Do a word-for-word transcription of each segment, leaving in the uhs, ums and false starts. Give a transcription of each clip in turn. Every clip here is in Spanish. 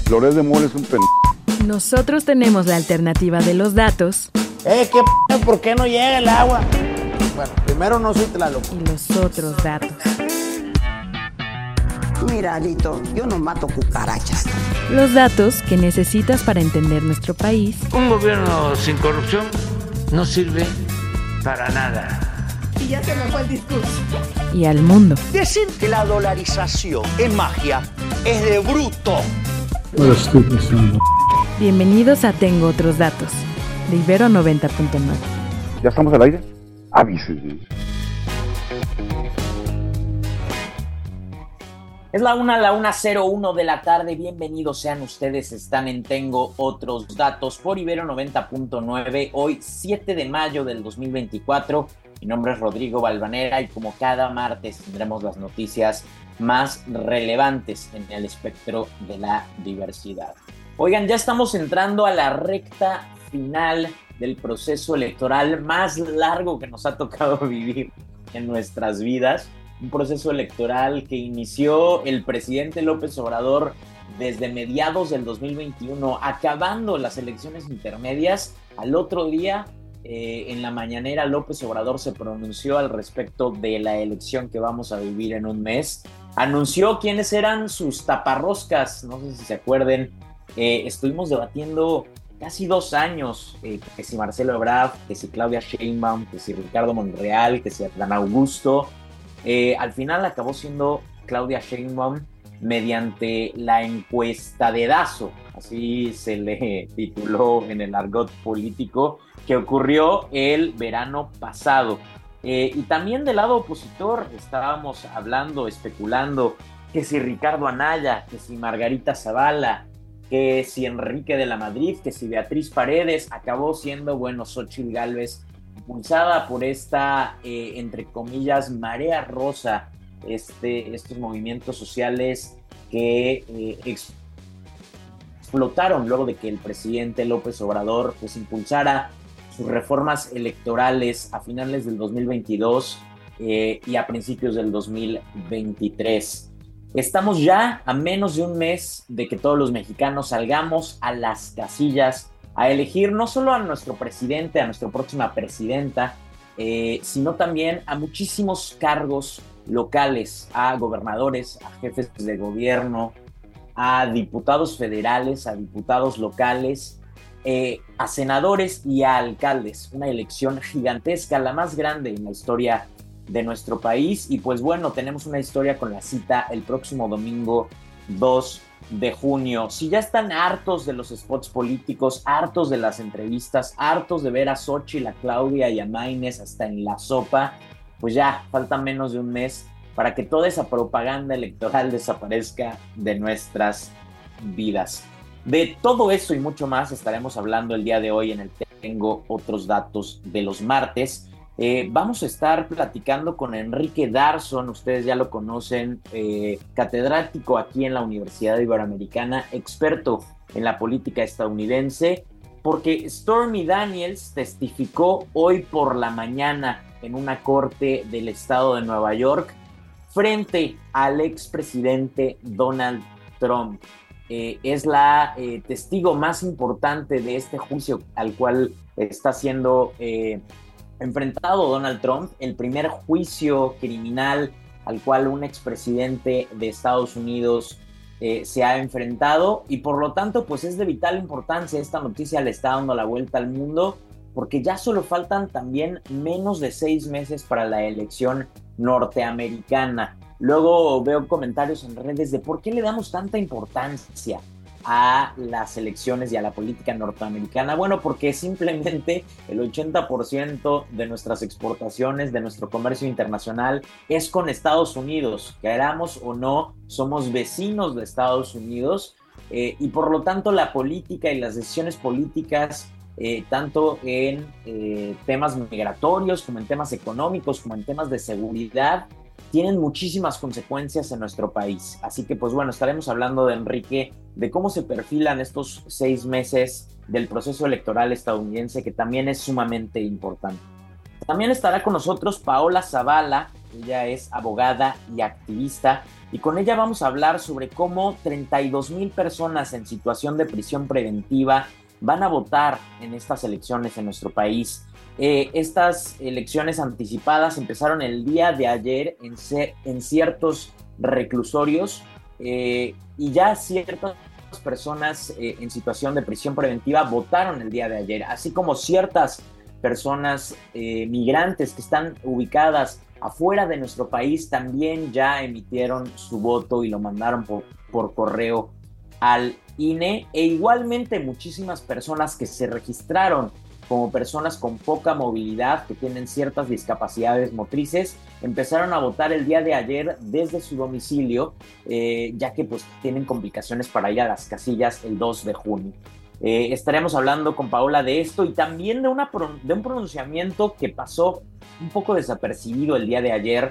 Loret de Mola es un pen... Nosotros tenemos la alternativa de los datos. Eh, ¿qué p***? ¿Por qué no llega el agua? Bueno, primero no soy Tlaloc. Y los otros datos. Mira, Alito, yo no mato cucarachas. Los datos que necesitas para entender nuestro país. Un gobierno sin corrupción no sirve para nada. Y ya se me fue el discurso. Y al mundo. Decir que la dolarización es magia es de bruto. Bienvenidos a Tengo Otros Datos, de Ibero noventa punto nueve. ¿Ya estamos al aire? Avísenme. Es la una, la una cero uno de la tarde. Bienvenidos sean ustedes. Están en Tengo Otros Datos por Ibero noventa punto nueve. Hoy, siete de mayo del dos mil veinticuatro. Mi nombre es Rodrigo Valvanera y como cada martes tendremos las noticias más relevantes en el espectro de la diversidad. Oigan, ya estamos entrando a la recta final del proceso electoral más largo que nos ha tocado vivir en nuestras vidas. Un proceso electoral que inició el presidente López Obrador desde mediados del dos mil veintiuno, acabando las elecciones intermedias. Al otro día, eh, en la mañanera, López Obrador se pronunció al respecto de la elección que vamos a vivir en un mes. Anunció quiénes eran sus taparroscas, no sé si se acuerden. Eh, estuvimos debatiendo casi dos años, eh, que si Marcelo Ebrard, que si Claudia Sheinbaum, que si Ricardo Monreal, que si Adán Augusto. Eh, al final acabó siendo Claudia Sheinbaum mediante la encuesta dedazo, así se le tituló en el argot político, que ocurrió el verano pasado. Eh, y también del lado opositor estábamos hablando, especulando, que si Ricardo Anaya, que si Margarita Zavala, que si Enrique de la Madrid, que si Beatriz Paredes. Acabó siendo, bueno, Xóchitl Gálvez, impulsada por esta, eh, entre comillas, marea rosa, este, estos movimientos sociales que eh, ex- explotaron luego de que el presidente López Obrador pues impulsara sus reformas electorales a finales del dos mil veintidós eh, y a principios del dos mil veintitrés. Estamos ya a menos de un mes de que todos los mexicanos salgamos a las casillas a elegir no solo a nuestro presidente, a nuestra próxima presidenta, eh, sino también a muchísimos cargos locales, a gobernadores, a jefes de gobierno, a diputados federales, a diputados locales, eh, a senadores y a alcaldes. Una elección gigantesca, la más grande en la historia de nuestro país. Y pues bueno, tenemos una historia con la cita el próximo domingo dos de junio. Si ya están hartos de los spots políticos, hartos de las entrevistas, hartos de ver a Xóchitl, a Claudia y a Maínez hasta en la sopa, pues ya falta menos de un mes para que toda esa propaganda electoral desaparezca de nuestras vidas. De todo eso y mucho más estaremos hablando el día de hoy en el Tengo Otros Datos de los martes. Eh, vamos a estar platicando con Enrique Darson, ustedes ya lo conocen, eh, catedrático aquí en la Universidad Iberoamericana, experto en la política estadounidense, porque Stormy Daniels testificó hoy por la mañana en una corte del estado de Nueva York frente al expresidente Donald Trump. Eh, es la eh, testigo más importante de este juicio al cual está siendo eh, enfrentado Donald Trump, el primer juicio criminal al cual un expresidente de Estados Unidos eh, se ha enfrentado, y por lo tanto pues es de vital importancia. Esta noticia le está dando la vuelta al mundo porque ya solo faltan también menos de seis meses para la elección norteamericana. Luego veo comentarios en redes de por qué le damos tanta importancia a las elecciones y a la política norteamericana. Bueno, porque simplemente el ochenta por ciento de nuestras exportaciones, de nuestro comercio internacional, es con Estados Unidos. Queramos o no, somos vecinos de Estados Unidos, eh, y por lo tanto la política y las decisiones políticas, eh, tanto en eh, temas migratorios, como en temas económicos, como en temas de seguridad, tienen muchísimas consecuencias en nuestro país. Así que pues bueno, estaremos hablando de Enrique, de cómo se perfilan estos seis meses del proceso electoral estadounidense, que también es sumamente importante. También estará con nosotros Paola Zavala, Ella es abogada y activista y con ella vamos a hablar sobre cómo treinta y dos mil personas en situación de prisión preventiva van a votar en estas elecciones en nuestro país. Eh, estas elecciones anticipadas empezaron el día de ayer en, ce- en ciertos reclusorios eh, y ya ciertas personas eh, en situación de prisión preventiva votaron el día de ayer, así como ciertas personas eh, migrantes que están ubicadas afuera de nuestro país también ya emitieron su voto y lo mandaron por, por correo al I N E, e igualmente muchísimas personas que se registraron como personas con poca movilidad, que tienen ciertas discapacidades motrices, empezaron a votar el día de ayer desde su domicilio, eh, ya que pues tienen complicaciones para ir a las casillas el dos de junio. Eh, estaremos hablando con Paola de esto y también de, una, de un pronunciamiento que pasó un poco desapercibido el día de ayer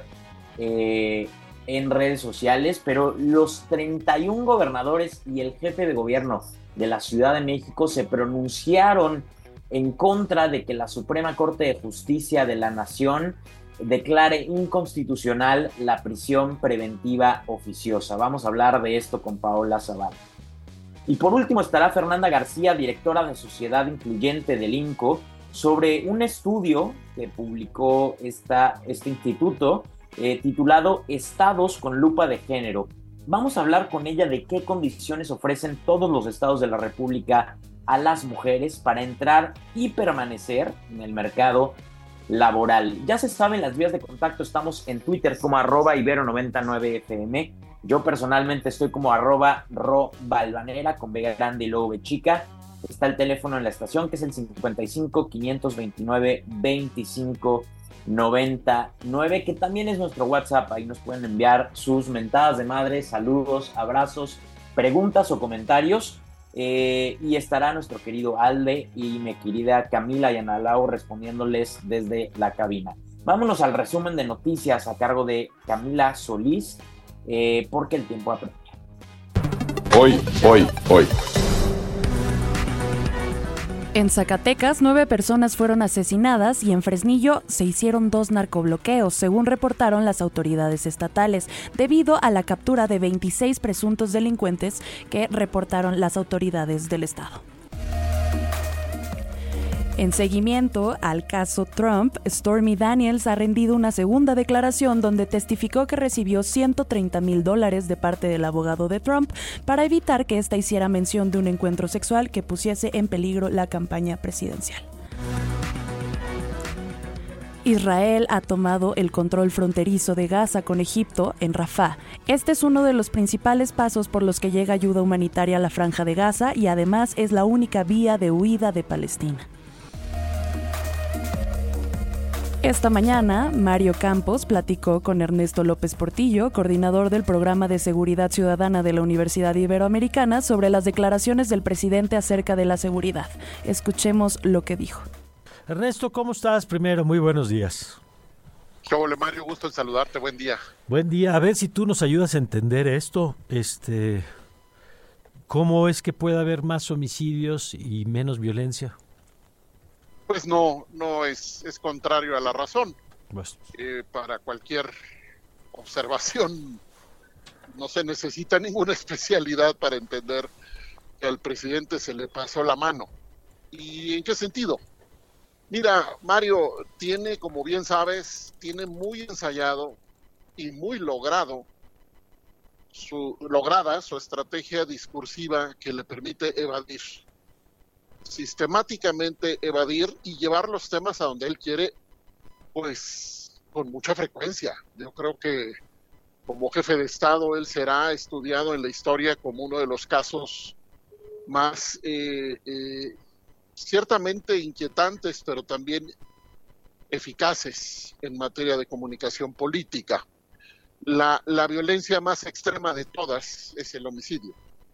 eh, en redes sociales, pero los treinta y un gobernadores y el jefe de gobierno de la Ciudad de México se pronunciaron en contra de que la Suprema Corte de Justicia de la Nación declare inconstitucional la prisión preventiva oficiosa. Vamos a hablar de esto con Paola Zavala. Y por último estará Fernanda García, directora de Sociedad Incluyente del I N C O, sobre un estudio que publicó esta, este instituto eh, titulado Estados con lupa de género. Vamos a hablar con ella de qué condiciones ofrecen todos los estados de la República a las mujeres para entrar y permanecer en el mercado laboral. Ya se saben las vías de contacto, estamos en Twitter como arroba ibero noventa y nueve F M. Yo personalmente estoy como arroba robalvanera con B grande y luego B chica. Está el teléfono en la estación que es el cincuenta y cinco, quinientos veintinueve, veinticinco noventa y nueve, que también es nuestro WhatsApp. Ahí nos pueden enviar sus mentadas de madre, saludos, abrazos, preguntas o comentarios. Eh, y estará nuestro querido Alde y mi querida Camila Yanalao respondiéndoles desde la cabina. Vámonos al resumen de noticias a cargo de Camila Solís, eh, porque el tiempo apremia. Hoy, hoy, hoy. En Zacatecas, nueve personas fueron asesinadas y en Fresnillo se hicieron dos narcobloqueos, según reportaron las autoridades estatales, debido a la captura de veintiséis presuntos delincuentes que reportaron las autoridades del estado. En seguimiento al caso Trump, Stormy Daniels ha rendido una segunda declaración donde testificó que recibió ciento treinta mil dólares de parte del abogado de Trump para evitar que ésta hiciera mención de un encuentro sexual que pusiese en peligro la campaña presidencial. Israel ha tomado el control fronterizo de Gaza con Egipto en Rafah. Este es uno de los principales pasos por los que llega ayuda humanitaria a la Franja de Gaza y además es la única vía de huida de Palestina. Esta mañana, Mario Campos platicó con Ernesto López Portillo, coordinador del Programa de Seguridad Ciudadana de la Universidad Iberoamericana, sobre las declaraciones del presidente acerca de la seguridad. Escuchemos lo que dijo. Ernesto, ¿cómo estás? Primero, muy buenos días. Hola Mario, gusto en saludarte, buen día. Buen día, a ver si tú nos ayudas a entender esto. Este, ¿cómo es que puede haber más homicidios y menos violencia? Pues no, no es, es contrario a la razón. Pues. Eh, para cualquier observación no se necesita ninguna especialidad para entender que al presidente se le pasó la mano. ¿Y en qué sentido? Mira, Mario tiene, como bien sabes, tiene muy ensayado y muy logrado su lograda su estrategia discursiva que le permite evadir. Sistemáticamente evadir y llevar los temas a donde él quiere, pues con mucha frecuencia. Yo creo que como jefe de Estado él será estudiado en la historia como uno de los casos más eh, eh, ciertamente inquietantes, pero también eficaces en materia de comunicación política. La, la violencia más extrema de todas es el homicidio.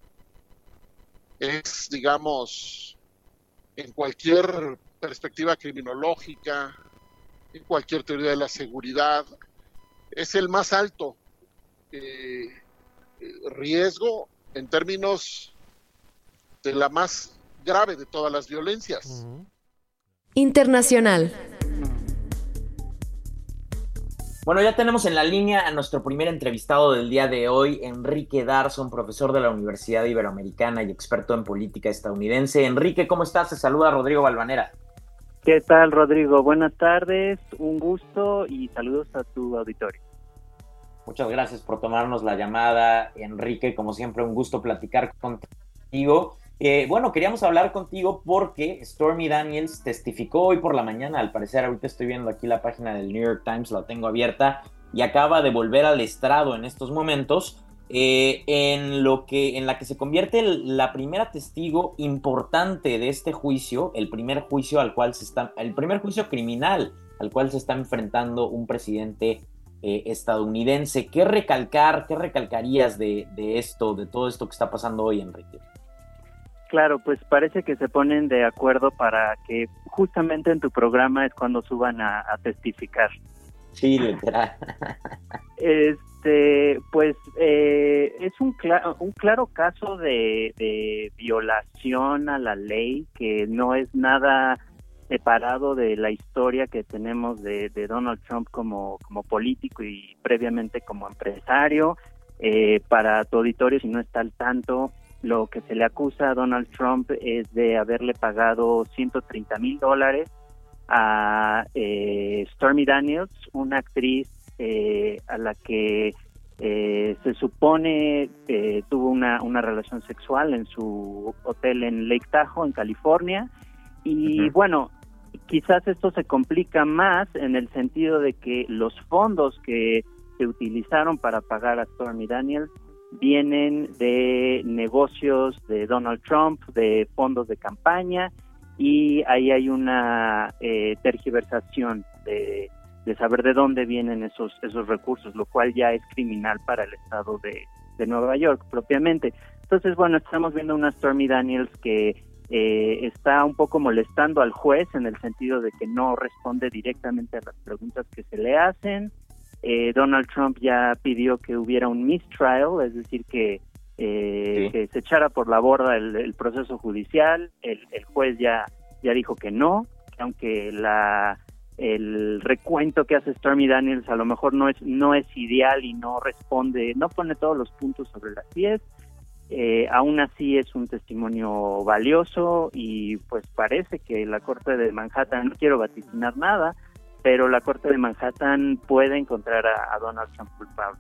Es, digamos, en cualquier perspectiva criminológica, en cualquier teoría de la seguridad, es el más alto eh, riesgo en términos de la más grave de todas las violencias. Internacional. Bueno, ya tenemos en la línea a nuestro primer entrevistado del día de hoy, Enrique Darson, profesor de la Universidad Iberoamericana y experto en política estadounidense. Enrique, ¿cómo estás? Se saluda Rodrigo Balvanera. ¿Qué tal, Rodrigo? Buenas tardes, un gusto y saludos a tu auditorio. Muchas gracias por tomarnos la llamada, Enrique. Como siempre, un gusto platicar contigo. Eh, bueno, queríamos hablar contigo porque Stormy Daniels testificó hoy por la mañana, al parecer. Ahorita estoy viendo aquí la página del New York Times, la tengo abierta, y acaba de volver al estrado en estos momentos, eh, en lo que, en la que se convierte el, la primera testigo importante de este juicio, el primer juicio al cual se está, el primer juicio criminal al cual se está enfrentando un presidente eh, estadounidense. ¿Qué recalcar, qué recalcarías de, de esto, de todo esto que está pasando hoy, Enrique? Claro, pues parece que se ponen de acuerdo para que justamente en tu programa es cuando suban a, a testificar. Sí, literal. Este, pues eh, es un, cl- un claro caso de, de violación a la ley que no es nada separado de la historia que tenemos de, de Donald Trump como, como político y previamente como empresario. Eh, para tu auditorio, si no está al tanto, lo que se le acusa a Donald Trump es de haberle pagado ciento treinta mil dólares a eh, Stormy Daniels, una actriz eh, a la que eh, se supone eh, tuvo una, una relación sexual en su hotel en Lake Tahoe, en California. Y uh-huh. bueno, quizás esto se complica más en el sentido de que los fondos que se utilizaron para pagar a Stormy Daniels vienen de negocios de Donald Trump, de fondos de campaña, y ahí hay una eh, tergiversación de, de saber de dónde vienen esos esos recursos, lo cual ya es criminal para el estado de, de Nueva York propiamente. Entonces, bueno, estamos viendo una Stormy Daniels que eh, está un poco molestando al juez en el sentido de que no responde directamente a las preguntas que se le hacen. Eh, Donald Trump ya pidió que hubiera un mistrial, es decir, que, eh, sí. que se echara por la borda el, el proceso judicial. El, el juez ya, ya dijo que no, que aunque la, el recuento que hace Stormy Daniels a lo mejor no es, no es ideal y no responde, no pone todos los puntos sobre las diez, eh, aún así es un testimonio valioso y pues parece que la Corte de Manhattan, no quiero vaticinar nada, pero la Corte de Manhattan puede encontrar a, a Donald Trump culpable.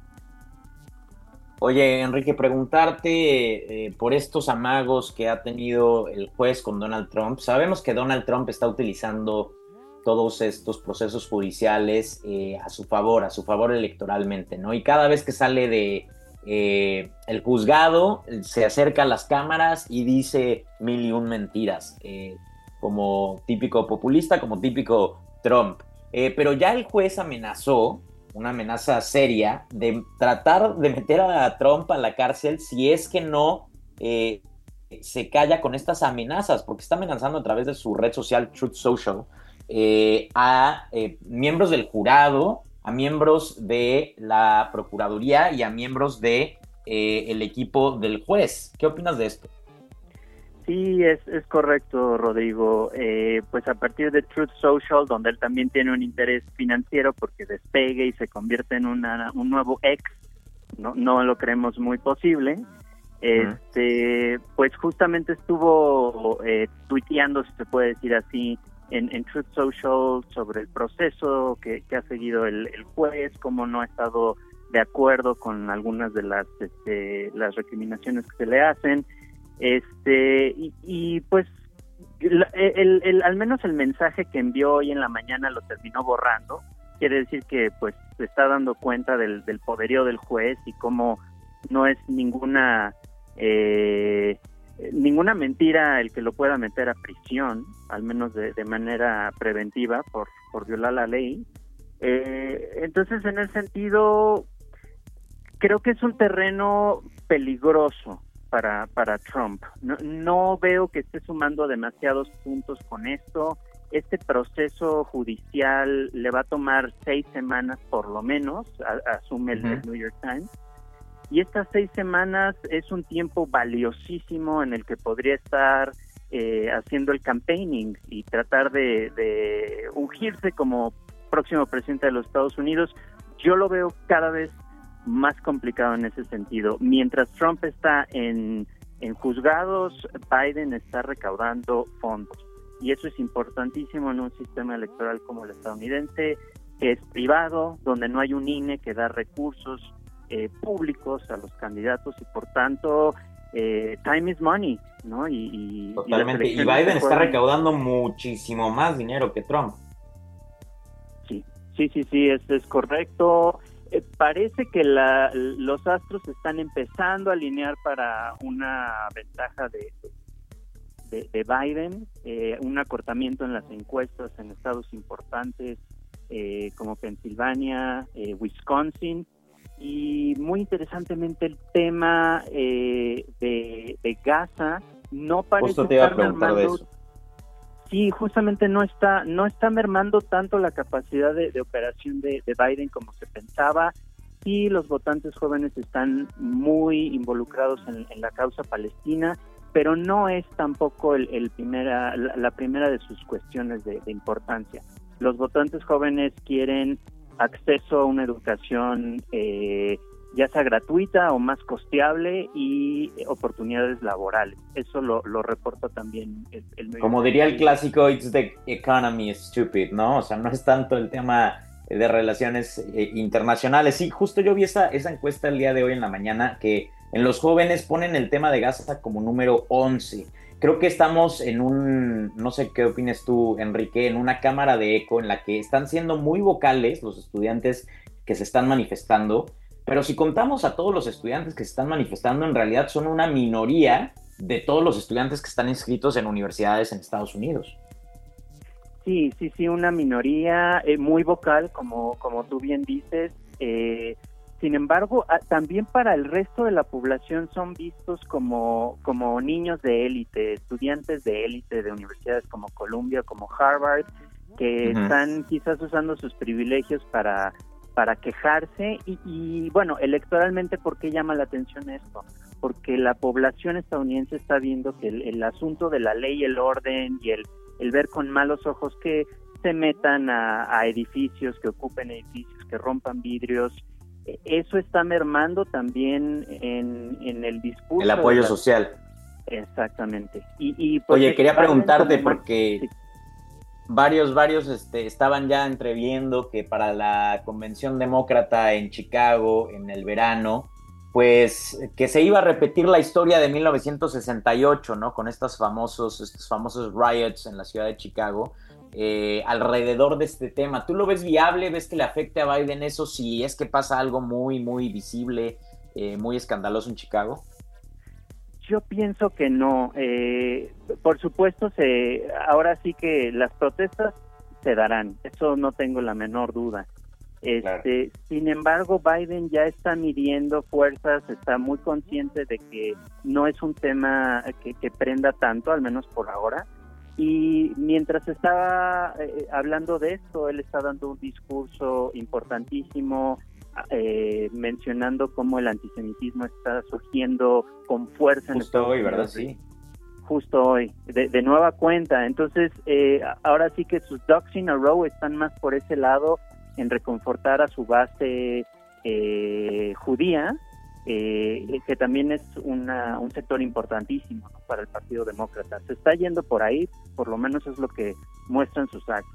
Oye, Enrique, preguntarte eh, por estos amagos que ha tenido el juez con Donald Trump. Sabemos que Donald Trump está utilizando todos estos procesos judiciales eh, a su favor, a su favor electoralmente, ¿no? Y cada vez que sale de eh, el juzgado, se acerca a las cámaras y dice mil y un mentiras, eh, como típico populista, como típico Trump. Eh, pero ya el juez amenazó, una amenaza seria, de tratar de meter a Trump a la cárcel si es que no eh, se calla con estas amenazas, porque está amenazando a través de su red social Truth Social eh, a eh, miembros del jurado, a miembros de la Procuraduría y a miembros de eh, el equipo del juez. ¿Qué opinas de esto? Sí, es, es correcto, Rodrigo. Eh, pues a partir de Truth Social, donde él también tiene un interés financiero porque despegue y se convierte en una, un nuevo ex, no, no lo creemos muy posible. Este, uh-huh. Pues justamente estuvo eh, tuiteando, si se puede decir así, en, en Truth Social sobre el proceso que, que ha seguido el, el juez, cómo no ha estado de acuerdo con algunas de las, este, las recriminaciones que se le hacen. Este y, y pues el, el, el, al menos el mensaje que envió hoy en la mañana lo terminó borrando. Quiere decir que pues se está dando cuenta del, del poderío del juez y cómo no es ninguna eh, ninguna mentira el que lo pueda meter a prisión, al menos de, de manera preventiva por, por violar la ley. Eh, entonces, en ese sentido, creo que es un terreno peligroso para para Trump. No, no veo que esté sumando demasiados puntos con esto. Este proceso judicial le va a tomar seis semanas por lo menos, a, asume el, uh-huh. el New York Times. Y estas seis semanas es un tiempo valiosísimo en el que podría estar eh, haciendo el campaigning y tratar de, de ungirse como próximo presidente de los Estados Unidos. yo lo veo cada vez más complicado en ese sentido. Mientras Trump está en, en juzgados, Biden está recaudando fondos. Y eso es importantísimo en un sistema electoral como el estadounidense, que es privado, donde no hay un I N E que da recursos eh, públicos a los candidatos y por tanto eh, time is money, ¿no? Y, y Totalmente. Y, y Biden está recaudando muchísimo más dinero que Trump. Sí, sí, sí, sí, es, es correcto. Eh, parece que la, los astros se están empezando a alinear para una ventaja de, de, de Biden, eh, un acortamiento en las encuestas en estados importantes eh, como Pensilvania, eh, Wisconsin, y muy interesantemente el tema eh, de, de Gaza no parece Justo te iba a estar preguntar de mermando. eso. Sí, justamente no está no está mermando tanto la capacidad de, de operación de, de Biden como se pensaba, y los votantes jóvenes están muy involucrados en, en la causa palestina, pero no es tampoco el, el primera la, la primera de sus cuestiones de, de importancia. Los votantes jóvenes quieren acceso a una educación eh, ya sea gratuita o más costeable y oportunidades laborales. Eso lo, lo reporta también el, el medio. Como diría el clásico, it's the economy stupid, ¿no? O sea, no es tanto el tema de relaciones eh, internacionales. Sí, justo yo vi esa, esa encuesta el día de hoy en la mañana, que en los jóvenes ponen el tema de Gaza como número once. Creo que estamos en un, no sé qué opinas tú, Enrique, en una cámara de eco en la que están siendo muy vocales los estudiantes que se están manifestando. Pero si contamos a todos los estudiantes que se están manifestando, en realidad son una minoría de todos los estudiantes que están inscritos en universidades en Estados Unidos. Sí, sí, sí, una minoría eh, muy vocal, como, como tú bien dices. Eh, sin embargo, a, también para el resto de la población son vistos como, como niños de élite, estudiantes de élite de universidades como Columbia, como Harvard, que uh-huh. están quizás usando sus privilegios para... para quejarse y, y bueno, electoralmente, ¿por qué llama la atención esto? Porque la población estadounidense está viendo que el, el asunto de la ley, el orden y el, el ver con malos ojos que se metan a, a edificios, que ocupen edificios, que rompan vidrios, eso está mermando también en, en el discurso. El apoyo la... social. Exactamente. Y, y pues, Oye, quería preguntarte como... porque... Sí. Varios, varios este, estaban ya entreviendo que para la convención demócrata en Chicago en el verano, pues que se iba a repetir la historia de mil novecientos sesenta y ocho, ¿no? Con estos famosos, estos famosos riots en la ciudad de Chicago, eh, alrededor de este tema. ¿Tú lo ves viable? ¿Ves que le afecte a Biden eso si es que pasa algo muy, muy visible, eh, muy escandaloso en Chicago? Yo pienso que no. Eh, por supuesto, se, ahora sí que las protestas se darán. Eso no tengo la menor duda. Este, claro. Sin embargo, Biden ya está midiendo fuerzas, está muy consciente de que no es un tema que, que prenda tanto, al menos por ahora. Y mientras estaba eh, hablando de esto, él está dando un discurso importantísimo, Eh, mencionando cómo el antisemitismo está surgiendo con fuerza. Justo en hoy, ¿verdad? Sí. Justo hoy, de, de nueva cuenta. Entonces, eh, ahora sí que sus ducks in a row están más por ese lado, en reconfortar a su base eh, judía, eh, que también es una, un sector importantísimo, ¿no?, para el Partido Demócrata. Se está yendo por ahí, por lo menos es lo que muestran sus actos.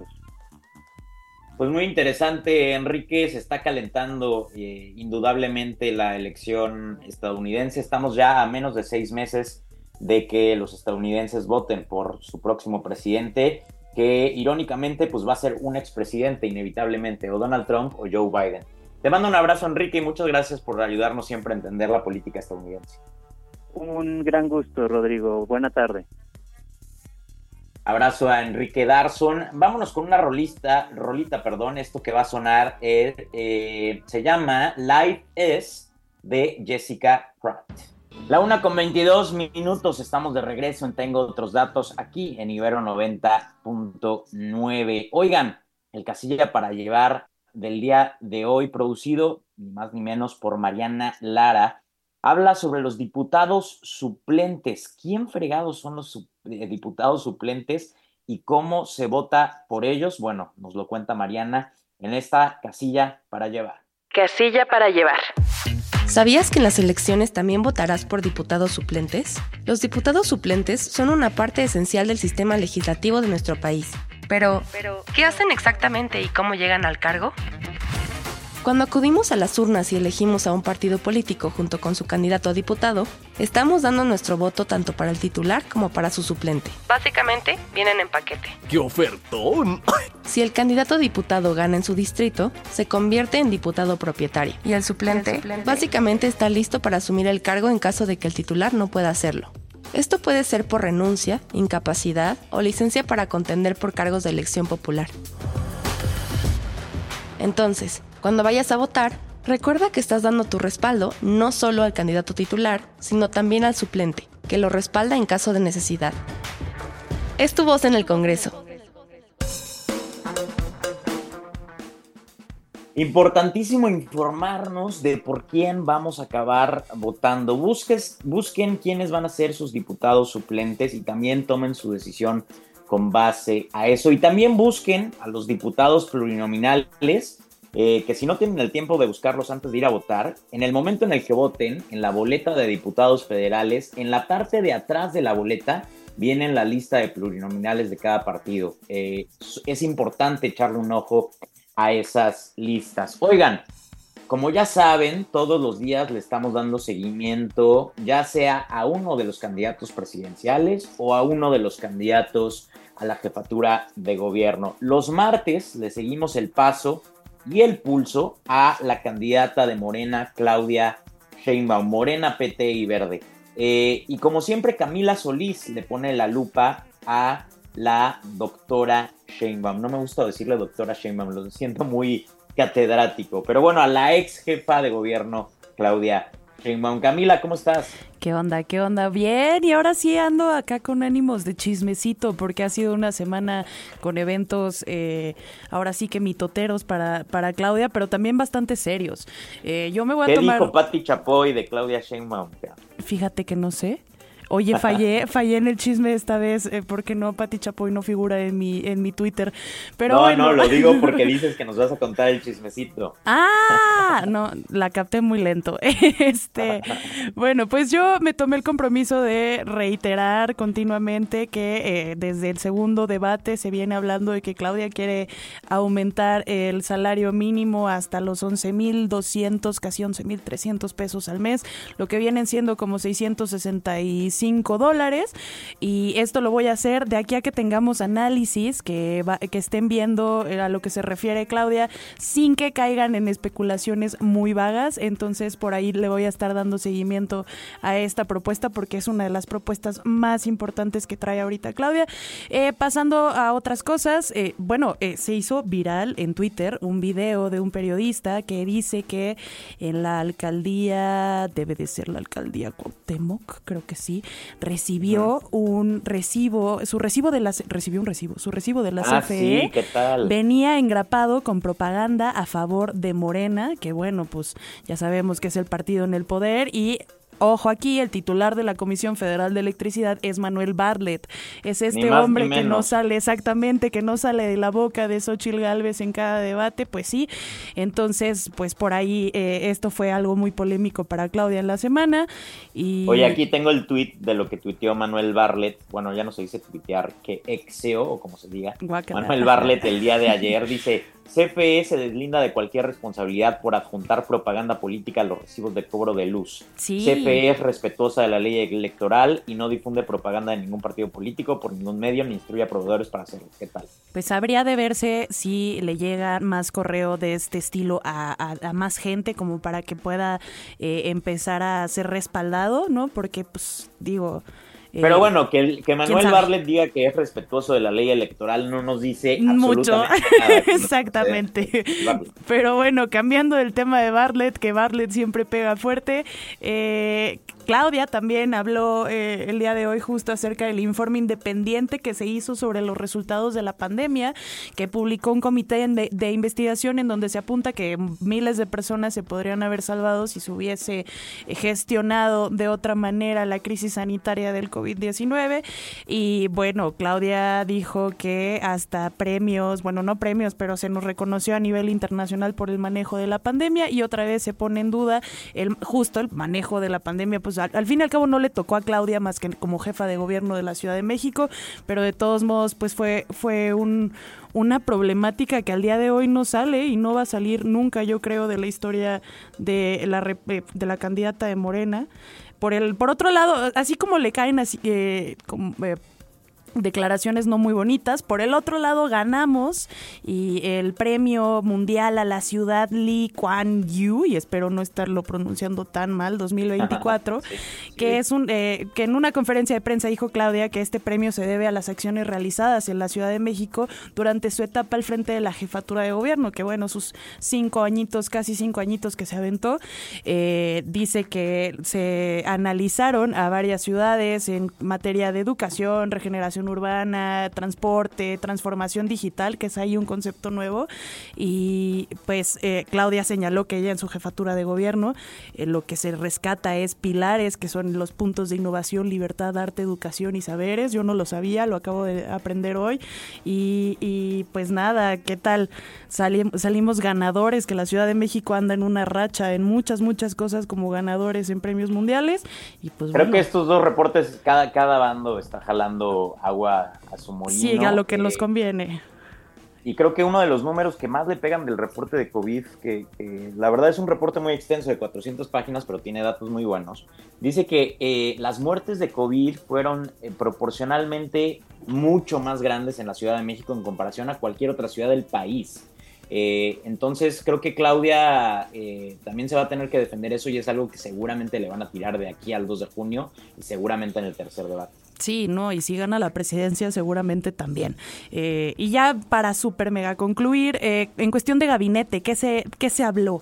Pues muy interesante, Enrique. Se está calentando eh, indudablemente la elección estadounidense. Estamos ya a menos de seis meses de que los estadounidenses voten por su próximo presidente, que irónicamente pues va a ser un expresidente inevitablemente, o Donald Trump o Joe Biden. Te mando un abrazo, Enrique, y muchas gracias por ayudarnos siempre a entender la política estadounidense. Un gran gusto, Rodrigo. Buena tarde. Abrazo a Enrique Darson. Vámonos con una rolista, rolita, perdón, esto que va a sonar es, eh, se llama Life Is de Jessica Pratt. La una con veintidós minutos, estamos de regreso en Tengo Otros Datos aquí en Ibero noventa punto nueve. Oigan, el casilla para llevar del día de hoy, producido ni más ni menos por Mariana Lara, habla sobre los diputados suplentes. ¿Quién fregados son los su- eh, diputados suplentes y cómo se vota por ellos? Bueno, nos lo cuenta Mariana en esta casilla para llevar. Casilla para llevar. ¿Sabías que en las elecciones también votarás por diputados suplentes? Los diputados suplentes son una parte esencial del sistema legislativo de nuestro país. Pero, ¿qué hacen exactamente y cómo llegan al cargo? Cuando acudimos a las urnas y elegimos a un partido político junto con su candidato a diputado, estamos dando nuestro voto tanto para el titular como para su suplente. Básicamente, vienen en paquete. ¡Qué ofertón! Si el candidato a diputado gana en su distrito, se convierte en diputado propietario. Y el suplente, el suplente básicamente está listo para asumir el cargo en caso de que el titular no pueda hacerlo. Esto puede ser por renuncia, incapacidad o licencia para contender por cargos de elección popular. Entonces, cuando vayas a votar, recuerda que estás dando tu respaldo no solo al candidato titular, sino también al suplente, que lo respalda en caso de necesidad. Es tu voz en el Congreso. Importantísimo informarnos de por quién vamos a acabar votando. Busques, busquen quiénes van a ser sus diputados suplentes y también tomen su decisión con base a eso. Y también busquen a los diputados plurinominales, eh, que si no tienen el tiempo de buscarlos antes de ir a votar, en el momento en el que voten, en la boleta de diputados federales, en la parte de atrás de la boleta, viene la lista de plurinominales de cada partido. Eh, es importante echarle un ojo a esas listas. Oigan, como ya saben, todos los días le estamos dando seguimiento, ya sea a uno de los candidatos presidenciales o a uno de los candidatos a la jefatura de gobierno. Los martes le seguimos el paso y el pulso a la candidata de Morena, Claudia Sheinbaum, Morena, P T y Verde. Eh, y como siempre, Camila Solís le pone la lupa a la doctora Sheinbaum. No me gusta decirle doctora Sheinbaum, lo siento muy catedrático. Pero bueno, a la ex jefa de gobierno, Claudia Sheinbaum. Camila, ¿cómo estás? ¿Qué onda? ¿Qué onda? Bien, y ahora sí ando acá con ánimos de chismecito porque ha sido una semana con eventos, eh, ahora sí que mitoteros para, para Claudia, pero también bastante serios. Eh, yo me voy a ¿Qué tomar... dijo Pati Chapoy de Claudia Sheinbaum? Fíjate que no sé. Oye, fallé, fallé en el chisme esta vez, eh, porque no, Pati Chapoy no figura en mi, en mi Twitter. Pero no, bueno. no, lo digo porque dices que nos vas a contar el chismecito. Ah, no, la capté muy lento. Este, bueno, pues yo me tomé el compromiso de reiterar continuamente que eh, desde el segundo debate se viene hablando de que Claudia quiere aumentar el salario mínimo hasta los once mil doscientos, casi once mil trescientos pesos al mes, lo que vienen siendo como seiscientos sesenta y cinco dólares, y esto lo voy a hacer de aquí a que tengamos análisis que, va, que estén viendo a lo que se refiere Claudia, sin que caigan en especulaciones muy vagas. Entonces por ahí le voy a estar dando seguimiento a esta propuesta porque es una de las propuestas más importantes que trae ahorita Claudia. Eh, pasando a otras cosas, eh, bueno, eh, se hizo viral en Twitter un video de un periodista que dice que en la alcaldía, debe de ser la alcaldía Cuauhtémoc, creo que sí, recibió un recibo, su recibo de la recibió un recibo, su recibo de la ah, C F E, sí, ¿qué tal? Venía engrapado con propaganda a favor de Morena, que bueno, pues ya sabemos que es el partido en el poder. Y ojo aquí, el titular de la Comisión Federal de Electricidad es Manuel Bartlett. Es este hombre que no sale, exactamente, que no sale de la boca de Xóchitl Gálvez en cada debate, pues sí. Entonces, pues por ahí eh, esto fue algo muy polémico para Claudia en la semana. Y... Oye, aquí tengo el tuit de lo que tuiteó Manuel Bartlett. Bueno, ya no se dice tuitear, que exeo, o como se diga. Guacala. Manuel Bartlett el día de ayer dice: C F E se deslinda de cualquier responsabilidad por adjuntar propaganda política a los recibos de cobro de luz. Sí. C F E es respetuosa de la ley electoral y no difunde propaganda de ningún partido político por ningún medio ni instruye a proveedores para hacerlo. ¿Qué tal? Pues habría de verse si le llega más correo de este estilo a, a, a más gente, como para que pueda eh, empezar a ser respaldado, ¿no? Porque, pues, digo... Pero bueno, que, que Manuel Bartlett diga que es respetuoso de la ley electoral no nos dice mucho. Absolutamente nada. Exactamente. Pero bueno, cambiando el tema de Bartlett, que Bartlett siempre pega fuerte, eh, Claudia también habló eh, el día de hoy justo acerca del informe independiente que se hizo sobre los resultados de la pandemia, que publicó un comité de, de investigación en donde se apunta que miles de personas se podrían haber salvado si se hubiese gestionado de otra manera la crisis sanitaria del covid diecinueve. Y bueno, Claudia dijo que hasta premios, bueno, no premios, pero se nos reconoció a nivel internacional por el manejo de la pandemia, y otra vez se pone en duda el justo el manejo de la pandemia. Pues al, al fin y al cabo no le tocó a Claudia más que como jefa de gobierno de la Ciudad de México, pero de todos modos pues fue, fue un, una problemática que al día de hoy no sale y no va a salir nunca, yo creo, de la historia de la, de la candidata de Morena. Por el por otro lado, así como le caen así eh, como, eh, declaraciones no muy bonitas, por el otro lado ganamos y el premio mundial a la ciudad Lee Kuan Yew, y espero no estarlo pronunciando tan mal, dos mil veinticuatro, sí, sí. que es un eh, que en una conferencia de prensa dijo Claudia que este premio se debe a las acciones realizadas en la Ciudad de México durante su etapa al frente de la jefatura de gobierno, que bueno, sus cinco añitos, casi cinco añitos que se aventó. Eh, dice que se analizaron a varias ciudades en materia de educación, regeneración urbana, transporte, transformación digital, que es ahí un concepto nuevo, y pues eh, Claudia señaló que ella en su jefatura de gobierno eh, lo que se rescata es pilares, que son los puntos de innovación, libertad, arte, educación y saberes. Yo no lo sabía, lo acabo de aprender hoy, y, y pues nada, ¿qué tal? Salim, salimos ganadores, que la Ciudad de México anda en una racha en muchas, muchas cosas como ganadores en premios mundiales, y pues creo bueno, que estos dos reportes, cada, cada bando está jalando agua a su molino. Sí, a lo que eh, nos conviene. Y creo que uno de los números que más le pegan del reporte de COVID, que, que la verdad es un reporte muy extenso de cuatrocientas páginas, pero tiene datos muy buenos, dice que eh, las muertes de COVID fueron eh, proporcionalmente mucho más grandes en la Ciudad de México en comparación a cualquier otra ciudad del país. Eh, entonces creo que Claudia eh, también se va a tener que defender eso, y es algo que seguramente le van a tirar de aquí al dos de junio y seguramente en el tercer debate. Sí, no, y si gana la presidencia seguramente también. Eh, y ya para súper mega concluir, eh, en cuestión de gabinete, ¿qué se, qué se habló?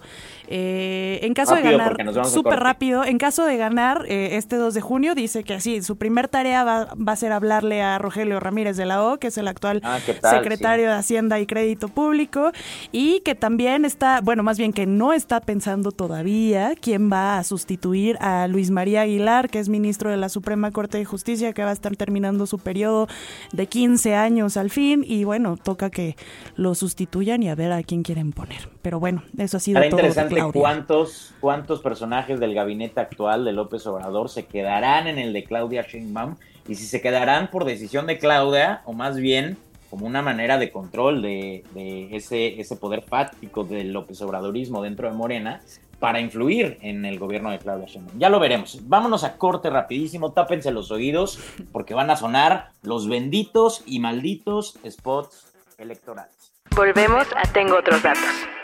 Eh, en caso rápido, de ganar, súper rápido, en caso de ganar eh, este dos de junio, dice que así, su primer tarea va, va a ser hablarle a Rogelio Ramírez de la O, que es el actual ah, tal, secretario sí. de Hacienda y Crédito Público, y que también está, bueno, más bien que no está pensando todavía quién va a sustituir a Luis María Aguilar, que es ministro de la Suprema Corte de Justicia, que va a estar terminando su periodo de quince años al fin, y bueno, toca que lo sustituyan y a ver a quién quieren poner. Pero bueno, eso ha sido Será todo. Interesante cuántos, cuántos personajes del gabinete actual de López Obrador se quedarán en el de Claudia Sheinbaum, y si se quedarán por decisión de Claudia, o más bien como una manera de control de, de ese, ese poder fáctico del López Obradorismo dentro de Morena, para influir en el gobierno de Claudia Sheinbaum. Ya lo veremos. Vámonos a corte rapidísimo, tápense los oídos, porque van a sonar los benditos y malditos spots electorales. Volvemos a Tengo Otros Datos.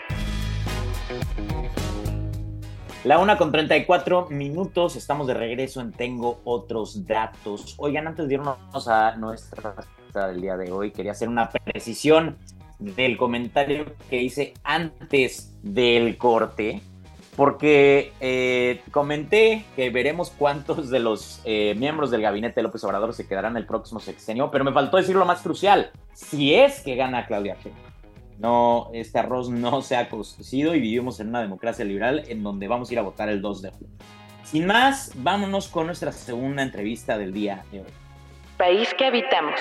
La una con treinta y cuatro minutos, estamos de regreso en Tengo Otros Datos. Oigan, antes de irnos a nuestra cita del día de hoy, quería hacer una precisión del comentario que hice antes del corte, porque eh, comenté que veremos cuántos de los eh, miembros del gabinete de López Obrador se quedarán el próximo sexenio, pero me faltó decir lo más crucial: si es que gana Claudia Sheinbaum. No, este arroz no se ha cocido y vivimos en una democracia liberal en donde vamos a ir a votar el dos de junio. Sin más, vámonos con nuestra segunda entrevista del día de hoy. País que habitamos.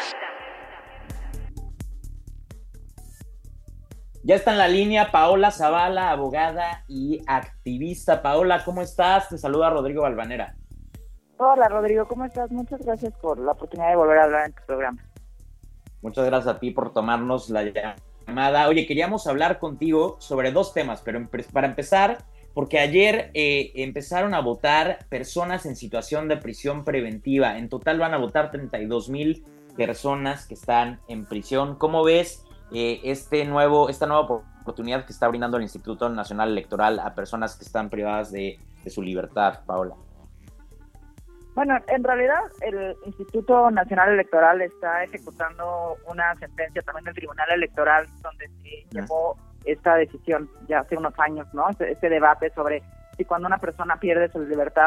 Ya está en la línea Paola Zavala, abogada y activista. Paola, ¿cómo estás? Te saluda Rodrigo Balvanera. Hola Rodrigo, ¿cómo estás? Muchas gracias por la oportunidad de volver a hablar en tu programa. Muchas gracias a ti por tomarnos la llamada. Oye, queríamos hablar contigo sobre dos temas, pero para empezar, porque ayer eh, empezaron a votar personas en situación de prisión preventiva. En total van a votar treinta y dos mil personas que están en prisión. ¿Cómo ves eh, este nuevo, esta nueva oportunidad que está brindando el Instituto Nacional Electoral a personas que están privadas de, de su libertad, Paola? Bueno, en realidad el Instituto Nacional Electoral está ejecutando una sentencia también del Tribunal Electoral donde se llevó esta decisión ya hace unos años, ¿no? Este, este debate sobre si cuando una persona pierde su libertad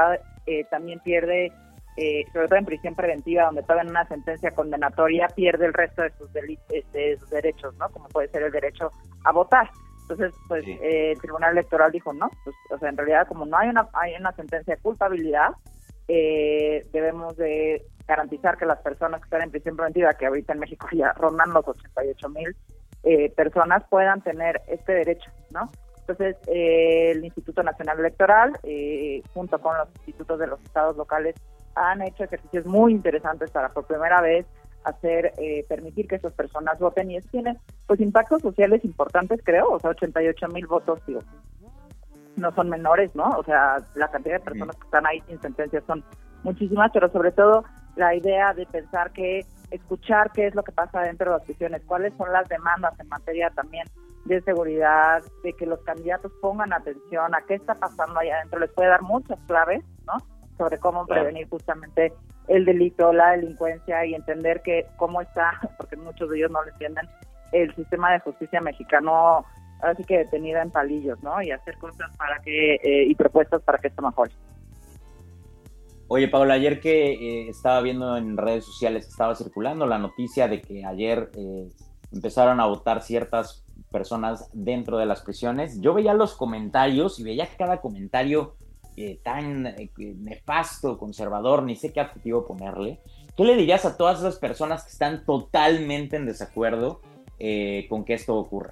eh, también pierde, eh, sobre todo en prisión preventiva, donde todavía en una sentencia condenatoria pierde el resto de sus, deli- de sus derechos, ¿no? Como puede ser el derecho a votar. Entonces, pues sí. eh, el Tribunal Electoral dijo, no, pues, o sea, en realidad como no hay una hay una sentencia de culpabilidad, eh, debemos de garantizar que las personas que están en prisión preventiva, que ahorita en México ya rondan los ochenta y ocho mil eh, personas, puedan tener este derecho, ¿no? Entonces, eh, el Instituto Nacional Electoral, eh, junto con los institutos de los estados locales, han hecho ejercicios muy interesantes para por primera vez hacer, eh, permitir que esas personas voten, y eso tiene pues impactos sociales importantes, creo, o sea, ochenta y ocho mil votos, digo, no son menores, ¿no? O sea, la cantidad de personas que están ahí sin sentencias son muchísimas, pero sobre todo la idea de pensar que, escuchar qué es lo que pasa dentro de las prisiones, cuáles son las demandas en materia también de seguridad, de que los candidatos pongan atención a qué está pasando allá adentro, les puede dar muchas claves, ¿no? Sobre cómo prevenir justamente el delito, la delincuencia, y entender que cómo está, porque muchos de ellos no lo entienden, el sistema de justicia mexicano, así que detenida en palillos, ¿no? Y hacer cosas para que, eh, y propuestas para que esto mejore. Oye, Paola, ayer que eh, estaba viendo en redes sociales que estaba circulando la noticia de que ayer eh, empezaron a votar ciertas personas dentro de las prisiones, yo veía los comentarios y veía cada comentario eh, tan eh, nefasto, conservador, ni sé qué adjetivo ponerle. ¿Qué le dirías a todas esas personas que están totalmente en desacuerdo eh, con que esto ocurra?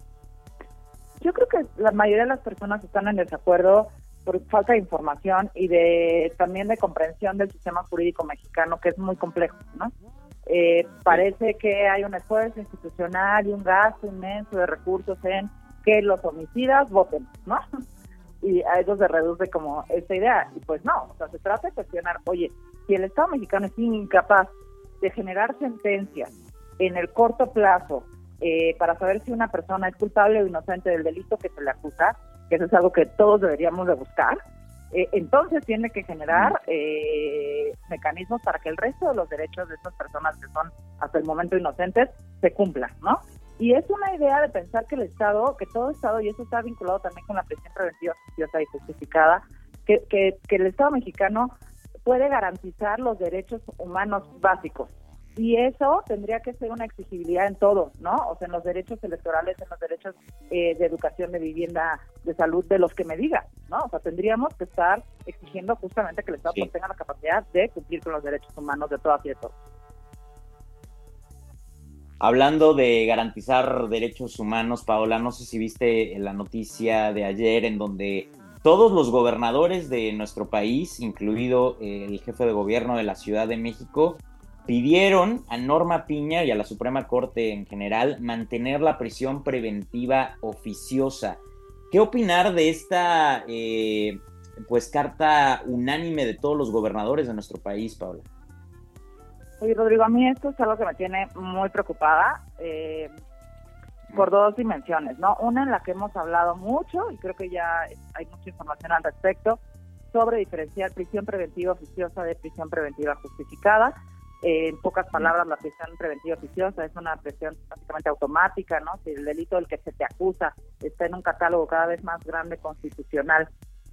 Yo creo que la mayoría de las personas están en desacuerdo por falta de información y de también de comprensión del sistema jurídico mexicano, que es muy complejo, ¿no? Eh, parece que hay un esfuerzo institucional y un gasto inmenso de recursos en que los homicidas voten, ¿no? Y a eso se reduce como esta idea. Y pues no, o sea, se trata de cuestionar, oye, si el Estado mexicano es incapaz de generar sentencias en el corto plazo eh, para saber si una persona es culpable o inocente del delito que se le acusa, que eso es algo que todos deberíamos de buscar, Eh, entonces tiene que generar eh, mecanismos para que el resto de los derechos de estas personas que son hasta el momento inocentes se cumplan, ¿no? Y es una idea de pensar que el Estado, que todo Estado, y eso está vinculado también con la prisión preventiva oficiosa y justificada, que, que, que el Estado mexicano puede garantizar los derechos humanos básicos. Y eso tendría que ser una exigibilidad en todo, ¿no? O sea, en los derechos electorales, en los derechos eh, de educación, de vivienda, de salud, de los que me diga, ¿no? O sea, tendríamos que estar exigiendo justamente que el Estado sí. pues, tenga la capacidad de cumplir con los derechos humanos de todas y de todos. Hablando de garantizar derechos humanos, Paola, no sé si viste la noticia de ayer en donde todos los gobernadores de nuestro país, incluido eh, el jefe de gobierno de la Ciudad de México, pidieron a Norma Piña y a la Suprema Corte en general mantener la prisión preventiva oficiosa. ¿Qué opinar de esta eh, pues carta unánime de todos los gobernadores de nuestro país, Paola? Oye, Rodrigo, a mí esto es algo que me tiene muy preocupada eh, por dos dimensiones, ¿no? Una en la que hemos hablado mucho, y creo que ya hay mucha información al respecto, sobre diferenciar prisión preventiva oficiosa de prisión preventiva justificada. Eh, en pocas palabras, la prisión preventiva oficiosa es una prisión básicamente automática, ¿no? Si el delito del que se te acusa está en un catálogo cada vez más grande constitucional,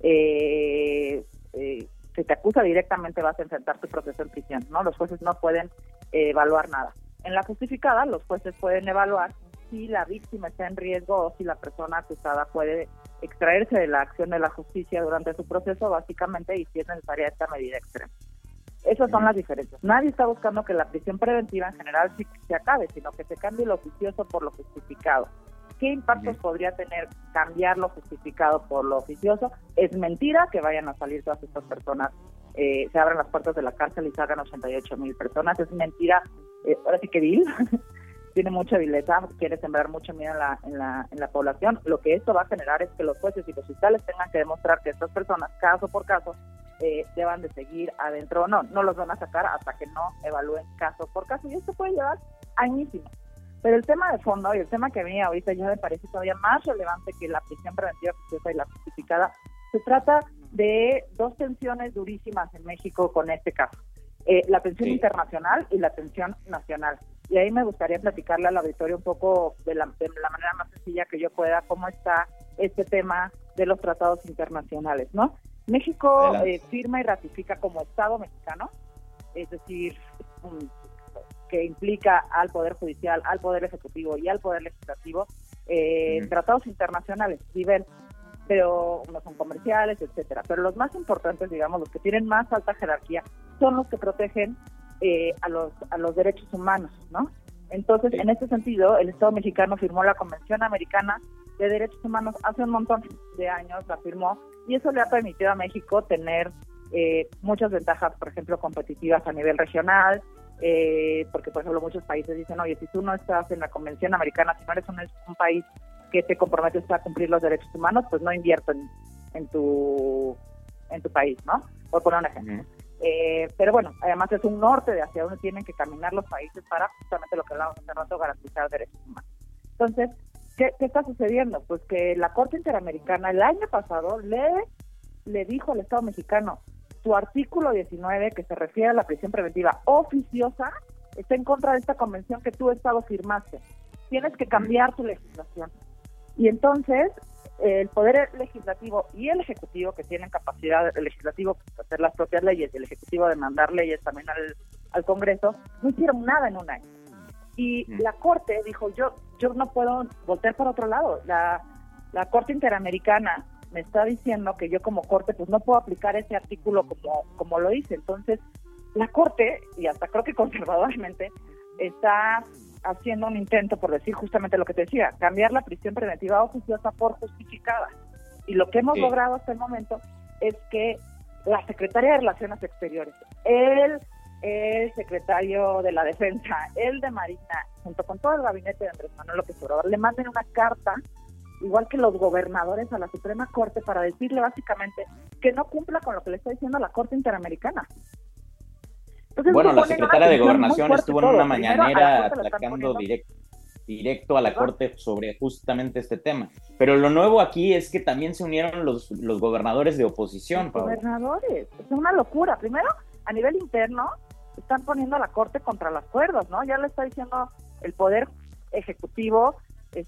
eh, eh, si te acusa directamente vas a enfrentar tu proceso en prisión, ¿no? Los jueces no pueden eh, evaluar nada. En la justificada, los jueces pueden evaluar si la víctima está en riesgo o si la persona acusada puede extraerse de la acción de la justicia durante su proceso, básicamente, y si es necesaria esta medida extrema. Esas son las diferencias. Nadie está buscando que la prisión preventiva en general sí, se acabe, sino que se cambie lo oficioso por lo justificado. ¿Qué impactos podría tener cambiar lo justificado por lo oficioso? Es mentira que vayan a salir todas estas personas, eh, se abran las puertas de la cárcel y salgan ochenta y ocho mil personas. Es mentira, eh, ahora sí que vil, tiene mucha vileza, quiere sembrar mucho miedo en la, en, la, en la población. Lo que esto va a generar es que los jueces y los fiscales tengan que demostrar que estas personas, caso por caso, eh, deban de seguir adentro o no. No los van a sacar hasta que no evalúen caso por caso. Y esto puede llevar añísimos. Pero el tema de fondo y el tema que a mí ahorita ya me parece todavía más relevante que la prisión preventiva oficiosa y la justificada, se trata de dos tensiones durísimas en México con este caso. Eh, la tensión sí. internacional y la tensión nacional. Y ahí me gustaría platicarle al auditorio un poco de la, de la manera más sencilla que yo pueda cómo está este tema de los tratados internacionales, ¿no? México eh, firma y ratifica como Estado mexicano, es decir, um, que implica al Poder Judicial, al Poder Ejecutivo y al Poder Legislativo, eh, uh-huh. tratados internacionales, nivel, pero no son comerciales, etcétera. Pero los más importantes, digamos, los que tienen más alta jerarquía, son los que protegen eh, a los a los derechos humanos, ¿no? Entonces, sí. en este sentido, el Estado mexicano firmó la Convención Americana de Derechos Humanos hace un montón de años, la firmó, y eso le ha permitido a México tener eh, muchas ventajas, por ejemplo, competitivas a nivel regional, eh, porque, por ejemplo, muchos países dicen, oye, si tú no estás en la Convención Americana, si no eres un, un país que te comprometes a cumplir los derechos humanos, pues no invierto en, en tu en tu país, ¿no? Por poner un ejemplo. Uh-huh. Eh, pero bueno, además es un norte de hacia donde tienen que caminar los países para justamente lo que hablamos hace rato, garantizar derechos humanos. Entonces, ¿qué, qué está sucediendo? Pues que la Corte Interamericana el año pasado le, le dijo al Estado mexicano, tu artículo diecinueve, que se refiere a la prisión preventiva oficiosa, está en contra de esta convención que tú, Estado, firmaste. Tienes que cambiar tu legislación. Y entonces, el Poder Legislativo y el Ejecutivo, que tienen capacidad, el Legislativo de hacer las propias leyes y el Ejecutivo de mandar leyes también al, al Congreso, no hicieron nada en un año. Y mm. la Corte dijo, yo yo no puedo voltear para otro lado. La, la Corte Interamericana me está diciendo que yo como Corte pues no puedo aplicar ese artículo como, como lo hice. Entonces, la Corte, y hasta creo que conservadormente, está haciendo un intento por decir justamente lo que te decía, cambiar la prisión preventiva oficiosa por justificada. Y lo que hemos sí. logrado hasta el momento es que la Secretaría de Relaciones Exteriores, el, el secretario de la Defensa, el de Marina, junto con todo el gabinete de Andrés Manuel López Obrador, le manden una carta, igual que los gobernadores, a la Suprema Corte para decirle básicamente que no cumpla con lo que le está diciendo la Corte Interamericana. Entonces, bueno, la secretaria de Gobernación estuvo en una todo. mañanera atacando directo, directo a la ¿Perdón? Corte sobre justamente este tema. Pero lo nuevo aquí es que también se unieron los, los gobernadores de oposición. Los gobernadores, es una locura. Primero, a nivel interno, están poniendo a la Corte contra las cuerdas, ¿no? Ya le está diciendo el Poder Ejecutivo,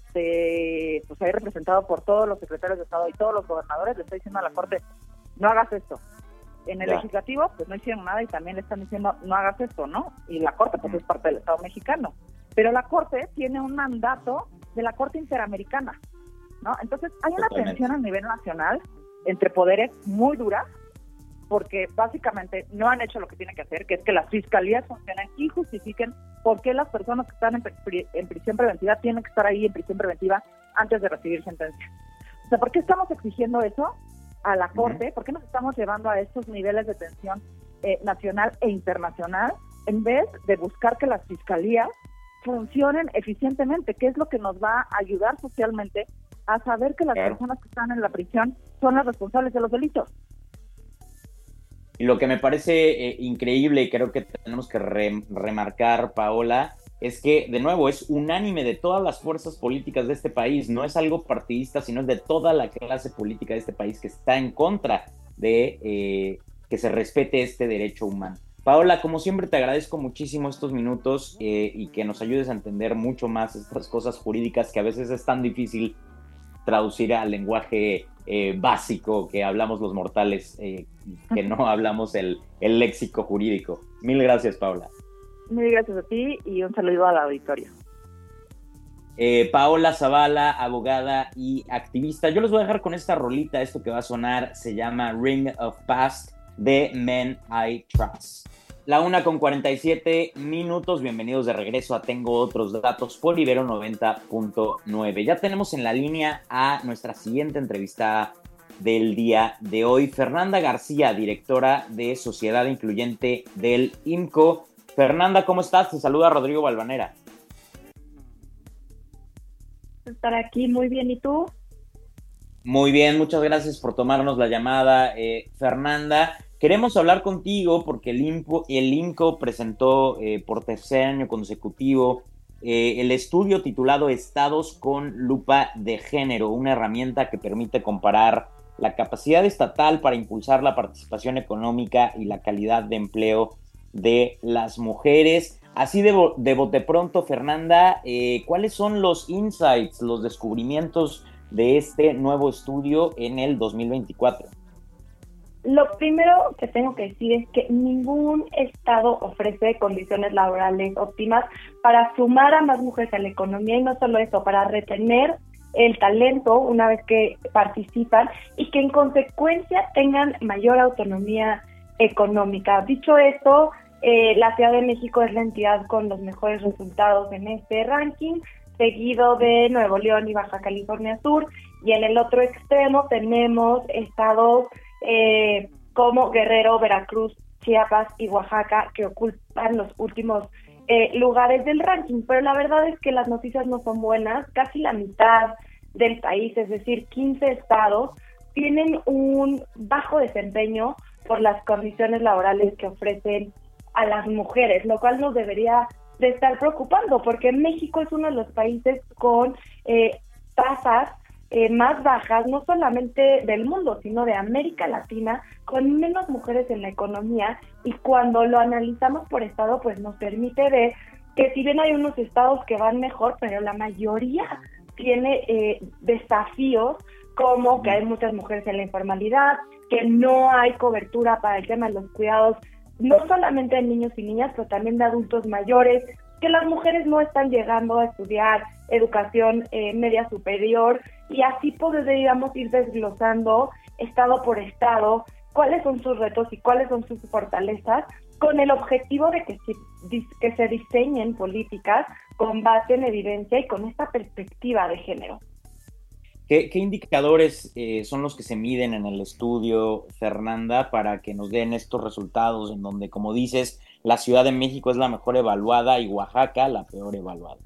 este, pues ahí representado por todos los secretarios de Estado y todos los gobernadores, le está diciendo a la Corte, no hagas esto. En el ya. Legislativo, pues no hicieron nada y también le están diciendo, no hagas esto, ¿no? Y la Corte, pues mm. es parte del Estado mexicano. Pero la Corte tiene un mandato de la Corte Interamericana, ¿no? Entonces, hay una Totalmente. tensión a nivel nacional entre poderes muy dura, porque básicamente no han hecho lo que tienen que hacer, que es que las fiscalías funcionen y justifiquen por qué las personas que están en, pri- en prisión preventiva tienen que estar ahí en prisión preventiva antes de recibir sentencia. O sea, ¿por qué estamos exigiendo eso a la Corte? Uh-huh. ¿Por qué nos estamos llevando a estos niveles de tensión eh, nacional e internacional en vez de buscar que las fiscalías funcionen eficientemente? ¿Qué es lo que nos va a ayudar socialmente a saber que las claro. personas que están en la prisión son las responsables de los delitos? Y lo que me parece eh, increíble y creo que tenemos que re- remarcar, Paola, es que, de nuevo, es unánime de todas las fuerzas políticas de este país, no es algo partidista, sino es de toda la clase política de este país que está en contra de eh, que se respete este derecho humano. Paola, como siempre te agradezco muchísimo estos minutos eh, y que nos ayudes a entender mucho más estas cosas jurídicas que a veces es tan difícil traducir al lenguaje eh, básico que hablamos los mortales, eh, que no hablamos el, el léxico jurídico. Mil gracias, Paola. Mil gracias a ti y un saludo al auditorio. Eh, Paola Zavala, abogada y activista. Yo les voy a dejar con esta rolita, esto que va a sonar se llama Ring of Past de Men I Trust. La una con cuarenta y siete minutos, bienvenidos de regreso a Tengo Otros Datos por Ibero noventa punto nueve. Ya tenemos en la línea a nuestra siguiente entrevistada del día de hoy, Fernanda García, directora de Sociedad Incluyente del I M C O. Fernanda, ¿cómo estás? Te saluda Rodrigo Balvanera. Estar aquí, muy bien, ¿y tú? Muy bien, muchas gracias por tomarnos la llamada, eh, Fernanda. Queremos hablar contigo porque el I M C O, el I M C O presentó eh, por tercer año consecutivo eh, el estudio titulado Estados con lupa de género, una herramienta que permite comparar la capacidad estatal para impulsar la participación económica y la calidad de empleo de las mujeres. Así de, bo- de bote pronto, Fernanda, eh, ¿cuáles son los insights, los descubrimientos de este nuevo estudio en el dos mil veinticuatro? Lo primero que tengo que decir es que ningún estado ofrece condiciones laborales óptimas para sumar a más mujeres a la economía, y no solo eso, para retener el talento una vez que participan y que en consecuencia tengan mayor autonomía económica. Dicho esto, eh, la Ciudad de México es la entidad con los mejores resultados en este ranking, seguido de Nuevo León y Baja California Sur, y en el otro extremo tenemos estados eh, como Guerrero, Veracruz, Chiapas y Oaxaca, que ocupan los últimos eh, lugares del ranking. Pero la verdad es que las noticias no son buenas. Casi la mitad del país, es decir, quince estados, tienen un bajo desempeño por las condiciones laborales que ofrecen a las mujeres, lo cual nos debería de estar preocupando, porque México es uno de los países con eh, tasas eh, más bajas, no solamente del mundo, sino de América Latina, con menos mujeres en la economía, y cuando lo analizamos por estado, pues nos permite ver que si bien hay unos estados que van mejor, pero la mayoría tiene eh, desafíos, como que hay muchas mujeres en la informalidad, que no hay cobertura para el tema de los cuidados, no solamente de niños y niñas, pero también de adultos mayores, que las mujeres no están llegando a estudiar educación eh, media superior, y así podríamos ir desglosando estado por estado cuáles son sus retos y cuáles son sus fortalezas, con el objetivo de que se, que se diseñen políticas con base en evidencia y con esta perspectiva de género. ¿Qué, qué indicadores eh, son los que se miden en el estudio, Fernanda, para que nos den estos resultados en donde, como dices, la Ciudad de México es la mejor evaluada y Oaxaca la peor evaluada?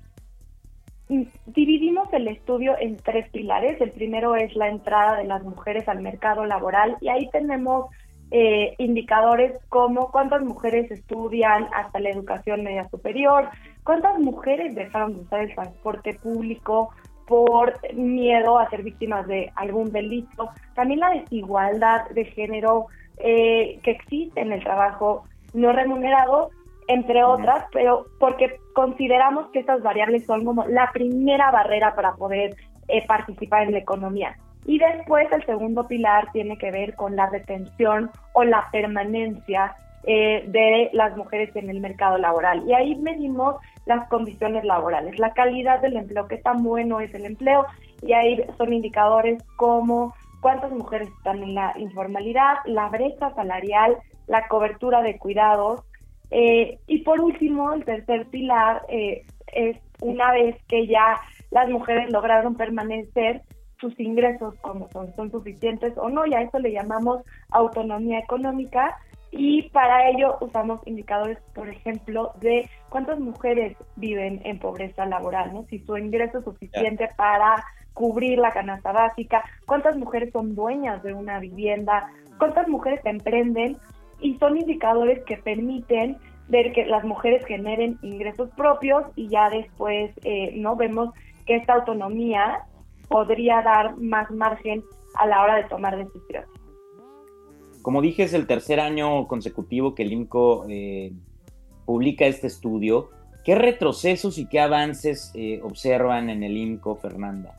Dividimos el estudio en tres pilares. El primero es la entrada de las mujeres al mercado laboral, y ahí tenemos eh, indicadores como cuántas mujeres estudian hasta la educación media superior, cuántas mujeres dejaron de usar el transporte público por miedo a ser víctimas de algún delito, también la desigualdad de género eh, que existe en el trabajo no remunerado, entre otras, pero porque consideramos que estas variables son como la primera barrera para poder eh, participar en la economía. Y después el segundo pilar tiene que ver con la retención o la permanencia eh, de las mujeres en el mercado laboral. Y ahí medimos las condiciones laborales, la calidad del empleo, qué tan bueno es el empleo, y ahí son indicadores como cuántas mujeres están en la informalidad, la brecha salarial, la cobertura de cuidados, eh, y por último, el tercer pilar eh, es una vez que ya las mujeres lograron permanecer, sus ingresos como son, son suficientes o no, y a eso le llamamos autonomía económica. Y para ello usamos indicadores, por ejemplo, de cuántas mujeres viven en pobreza laboral, ¿no? Si su ingreso es suficiente yeah. para cubrir la canasta básica, cuántas mujeres son dueñas de una vivienda, cuántas mujeres emprenden, y son indicadores que permiten ver que las mujeres generen ingresos propios, y ya después eh, no vemos que esta autonomía podría dar más margen a la hora de tomar decisiones. Como dije, es el tercer año consecutivo que el INCO eh, publica este estudio. ¿Qué retrocesos y qué avances eh, observan en el INCO, Fernanda?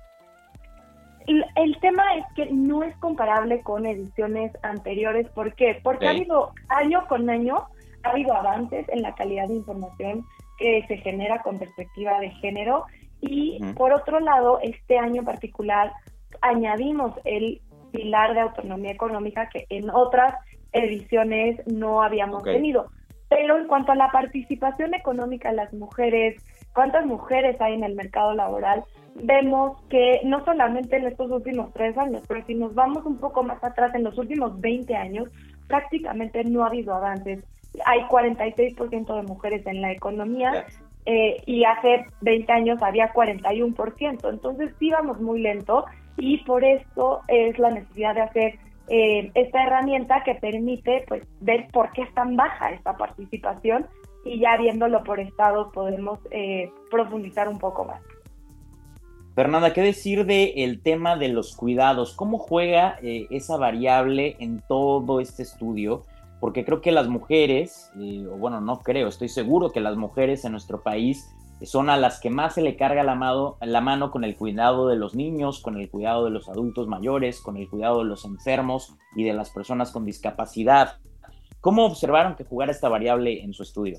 El, el tema es que no es comparable con ediciones anteriores. ¿Por qué? Porque okay. ha habido, año con año, ha habido avances en la calidad de información que se genera con perspectiva de género. Y uh-huh. por otro lado, este año en particular, añadimos el pilar de autonomía económica que en otras ediciones no habíamos okay. tenido. Pero en cuanto a la participación económica de las mujeres, cuántas mujeres hay en el mercado laboral, vemos que no solamente en estos últimos tres años, pero si nos vamos un poco más atrás, en los últimos veinte años, prácticamente no ha habido avances. Hay cuarenta y seis por ciento de mujeres en la economía, yes. eh, y hace veinte años había cuarenta y uno por ciento. Entonces sí vamos muy lento, y por esto es la necesidad de hacer eh, esta herramienta que permite pues ver por qué es tan baja esta participación, y ya viéndolo por estados podemos eh, profundizar un poco más. Fernanda, ¿qué decir del tema de los cuidados? ¿Cómo juega eh, esa variable en todo este estudio? Porque creo que las mujeres, eh, o bueno, no creo, estoy seguro que las mujeres en nuestro país son a las que más se le carga la mano, la mano con el cuidado de los niños, con el cuidado de los adultos mayores, con el cuidado de los enfermos y de las personas con discapacidad. ¿Cómo observaron que jugara esta variable en su estudio?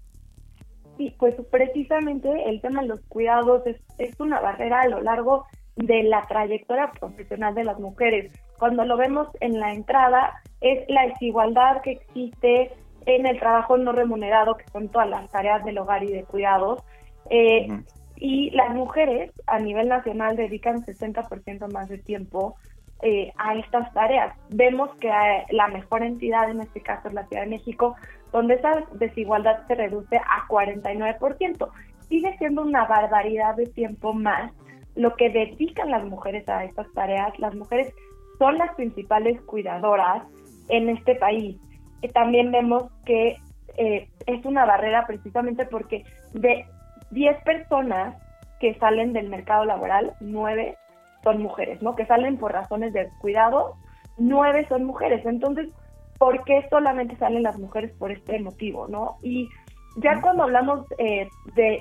Sí, pues precisamente el tema de los cuidados es, es una barrera a lo largo de la trayectoria profesional de las mujeres. Cuando lo vemos en la entrada, es la desigualdad que existe en el trabajo no remunerado, que son todas las tareas del hogar y de cuidados. Eh, uh-huh. Y las mujeres a nivel nacional dedican sesenta por ciento más de tiempo eh, a estas tareas. Vemos que la mejor entidad en este caso es la Ciudad de México, donde esa desigualdad se reduce a cuarenta y nueve por ciento. Sigue siendo una barbaridad de tiempo más lo que dedican las mujeres a estas tareas. Las mujeres son las principales cuidadoras en este país. Y también vemos que eh, es una barrera precisamente porque de diez personas que salen del mercado laboral, nueve son mujeres, ¿no? Que salen por razones de cuidado, nueve son mujeres. Entonces, ¿por qué solamente salen las mujeres por este motivo, no? Y ya cuando hablamos eh, de,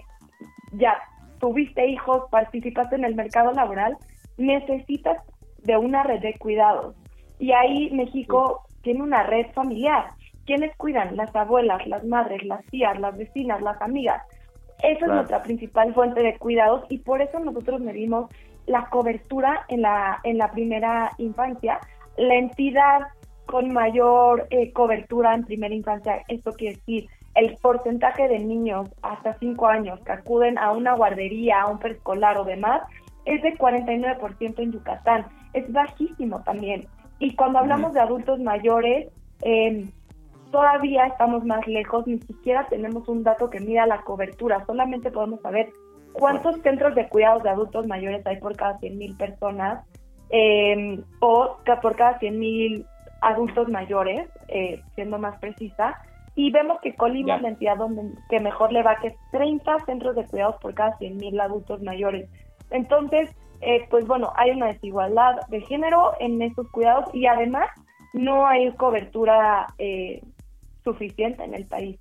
ya tuviste hijos, participaste en el mercado laboral, necesitas de una red de cuidados. Y ahí México sí. tiene una red familiar. ¿Quiénes cuidan? Las abuelas, las madres, las tías, las vecinas, las amigas. Esa claro. es nuestra principal fuente de cuidados y por eso nosotros medimos la cobertura en la, en la primera infancia. La entidad con mayor eh, cobertura en primera infancia, esto quiere decir el porcentaje de niños hasta cinco años que acuden a una guardería, a un preescolar o demás, es de cuarenta y nueve por ciento en Yucatán. Es bajísimo también. Y cuando hablamos uh-huh. de adultos mayores, eh, todavía estamos más lejos, ni siquiera tenemos un dato que mida la cobertura, solamente podemos saber cuántos centros de cuidados de adultos mayores hay por cada cien mil personas eh, o por cada cien mil adultos mayores, eh, siendo más precisa, y vemos que Colima es la entidad donde que mejor le va, que es treinta centros de cuidados por cada cien mil adultos mayores. Entonces, eh, pues bueno, hay una desigualdad de género en estos cuidados y además no hay cobertura eh, suficiente en el país.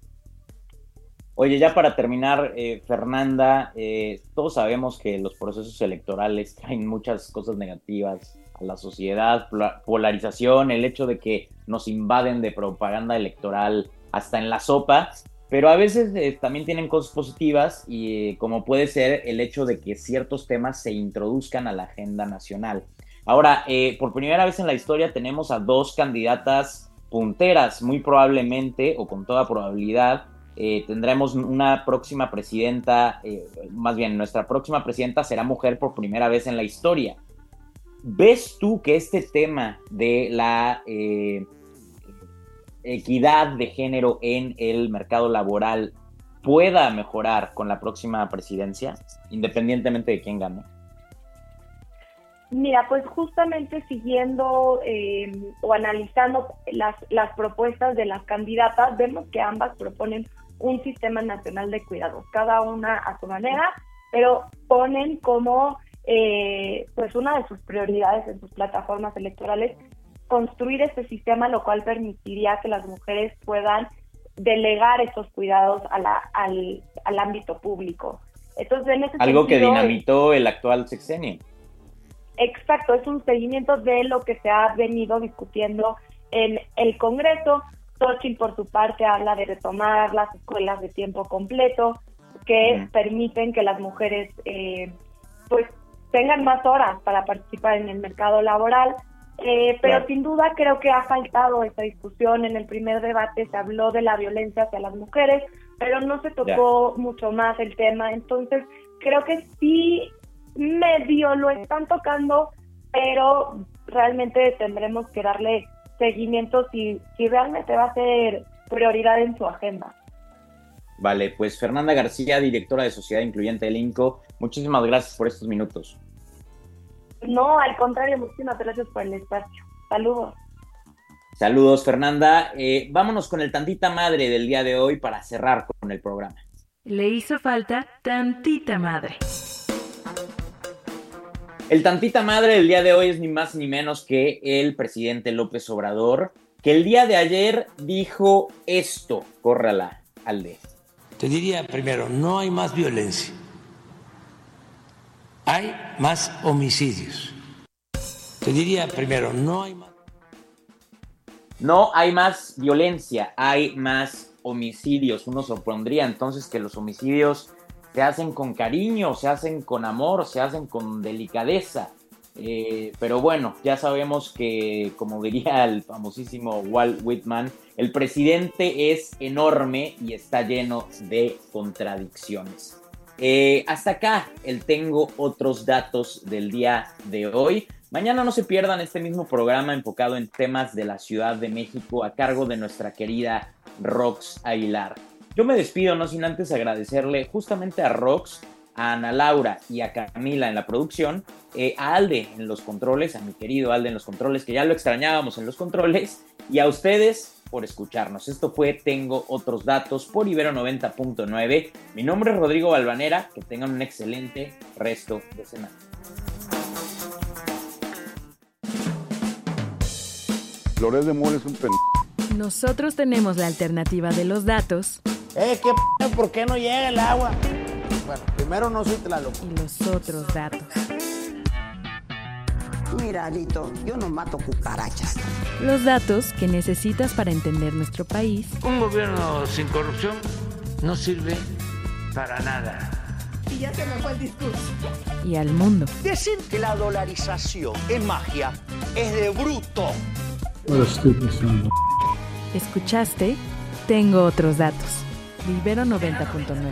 Oye, ya para terminar, eh, Fernanda, eh, todos sabemos que los procesos electorales traen muchas cosas negativas a la sociedad, polarización, el hecho de que nos invaden de propaganda electoral hasta en la sopa, pero a veces eh, también tienen cosas positivas y eh, como puede ser el hecho de que ciertos temas se introduzcan a la agenda nacional. Ahora, eh, por primera vez en la historia tenemos a dos candidatas punteras, muy probablemente o con toda probabilidad eh, tendremos una próxima presidenta, eh, más bien nuestra próxima presidenta será mujer por primera vez en la historia. ¿Ves tú que este tema de la eh, equidad de género en el mercado laboral pueda mejorar con la próxima presidencia, independientemente de quién gane? Mira, pues justamente siguiendo eh, o analizando las, las propuestas de las candidatas, vemos que ambas proponen un sistema nacional de cuidados, cada una a su manera, pero ponen como eh, pues una de sus prioridades en sus plataformas electorales construir este sistema, lo cual permitiría que las mujeres puedan delegar estos cuidados a la, al, al ámbito público. Entonces, en ese algo sentido, que dinamitó el actual sexenio. Exacto, es un seguimiento de lo que se ha venido discutiendo en el Congreso. Xochitl, por su parte, habla de retomar las escuelas de tiempo completo que uh-huh. permiten que las mujeres eh, pues tengan más horas para participar en el mercado laboral. Eh, pero claro. sin duda creo que ha faltado esa discusión. En el primer debate se habló de la violencia hacia las mujeres, pero no se tocó yeah. mucho más el tema. Entonces creo que sí medio lo están tocando, pero realmente tendremos que darle seguimiento si, si realmente va a ser prioridad en su agenda. Vale, pues Fernanda García, directora de Sociedad Incluyente del INCO, muchísimas gracias por estos minutos. No, al contrario, muchísimas gracias por el espacio. Saludos. Saludos, Fernanda. Eh, vámonos con el Tantita Madre del día de hoy para cerrar con el programa. Le hizo falta tantita madre. El Tantita Madre del día de hoy es ni más ni menos que el presidente López Obrador, que el día de ayer dijo esto, córrala, Alde. Te diría primero, no hay más violencia, hay más homicidios. Te diría primero, no hay más... No hay más violencia, hay más homicidios. Uno supondría entonces que los homicidios se hacen con cariño, se hacen con amor, se hacen con delicadeza. Eh, pero bueno, ya sabemos que, como diría el famosísimo Walt Whitman, el presidente es enorme y está lleno de contradicciones. Eh, hasta acá el tengo otros datos del día de hoy. Mañana no se pierdan este mismo programa enfocado en temas de la Ciudad de México a cargo de nuestra querida Rox Aguilar. Yo me despido, no sin antes agradecerle justamente a Rox, a Ana Laura y a Camila en la producción, eh, a Alde en los controles, a mi querido Alde en los controles, que ya lo extrañábamos en los controles, y a ustedes por escucharnos. Esto fue Tengo Otros Datos por Ibero noventa punto nueve. Mi nombre es Rodrigo Balvanera, que tengan un excelente resto de semana. Loret de Mola es un pen... Nosotros tenemos la alternativa de los datos. Eh, ¿qué p***? ¿Por qué no llega el agua? Bueno, primero no soy Tlaloc. Y los otros datos. Mira, Alito, yo no mato cucarachas. Los datos que necesitas para entender nuestro país. Un gobierno sin corrupción no sirve para nada. Y ya se me fue el discurso. Y al mundo. Decir que la dolarización es magia es de bruto. ¿Escuchaste? Tengo otros datos. Ibero noventa punto nueve.